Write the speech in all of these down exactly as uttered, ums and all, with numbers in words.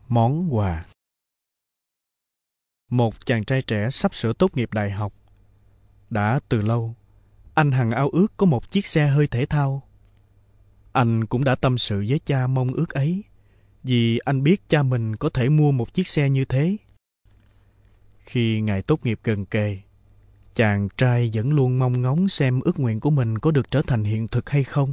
Món quà. Một chàng trai trẻ sắp sửa tốt nghiệp đại học. Đã từ lâu, anh hằng ao ước có một chiếc xe hơi thể thao. Anh cũng đã tâm sự với cha mong ước ấy, vì anh biết cha mình có thể mua một chiếc xe như thế. Khi ngày tốt nghiệp gần kề, chàng trai vẫn luôn mong ngóng xem ước nguyện của mình có được trở thành hiện thực hay không.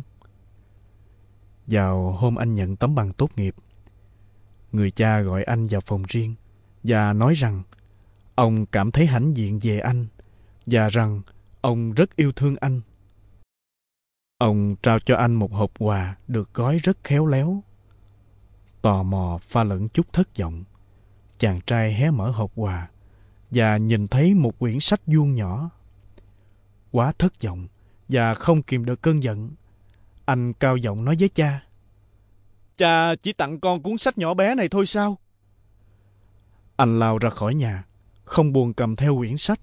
Vào hôm anh nhận tấm bằng tốt nghiệp, người cha gọi anh vào phòng riêng và nói rằng ông cảm thấy hãnh diện về anh và rằng ông rất yêu thương anh. Ông trao cho anh một hộp quà được gói rất khéo léo. Tò mò pha lẫn chút thất vọng, chàng trai hé mở hộp quà và nhìn thấy một quyển sách vuông nhỏ. Quá thất vọng và không kìm được cơn giận, anh cao giọng nói với cha: "Cha chỉ tặng con cuốn sách nhỏ bé này thôi sao?" Anh lao ra khỏi nhà, không buồn cầm theo quyển sách.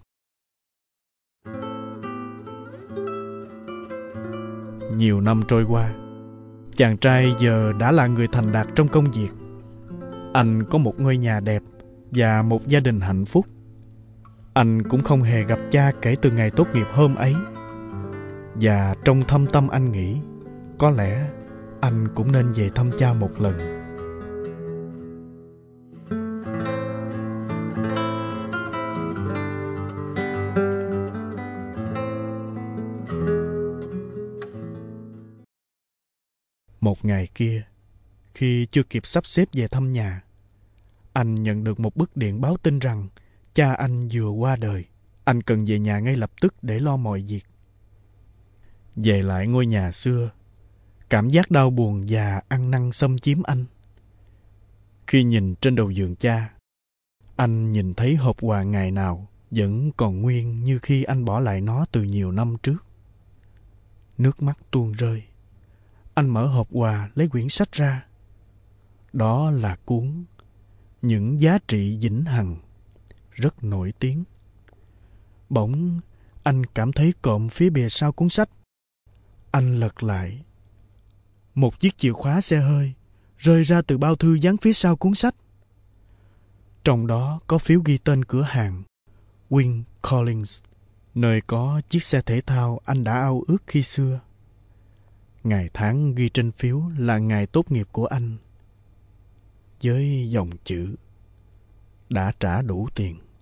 Nhiều năm trôi qua, chàng trai giờ đã là người thành đạt trong công việc. Anh có một ngôi nhà đẹp và một gia đình hạnh phúc. Anh cũng không hề gặp cha kể từ ngày tốt nghiệp hôm ấy. Và trong thâm tâm anh nghĩ, có lẽ anh cũng nên về thăm cha một lần. Một ngày kia, khi chưa kịp sắp xếp về thăm nhà, anh nhận được một bức điện báo tin rằng cha anh vừa qua đời. Anh cần về nhà ngay lập tức để lo mọi việc. Về lại ngôi nhà xưa, cảm giác đau buồn và ăn năn xâm chiếm anh. Khi nhìn trên đầu giường cha, anh nhìn thấy hộp quà ngày nào vẫn còn nguyên như khi anh bỏ lại nó từ nhiều năm trước. Nước mắt tuôn rơi. Anh mở hộp quà lấy quyển sách ra. Đó là cuốn Những giá trị vĩnh hằng, rất nổi tiếng. Bỗng anh cảm thấy cộm phía bìa sau cuốn sách. Anh lật lại. Một chiếc chìa khóa xe hơi rơi ra từ bao thư dán phía sau cuốn sách. Trong đó có phiếu ghi tên cửa hàng Win Collins, nơi có chiếc xe thể thao anh đã ao ước khi xưa. Ngày tháng ghi trên phiếu là ngày tốt nghiệp của anh, với dòng chữ đã trả đủ tiền.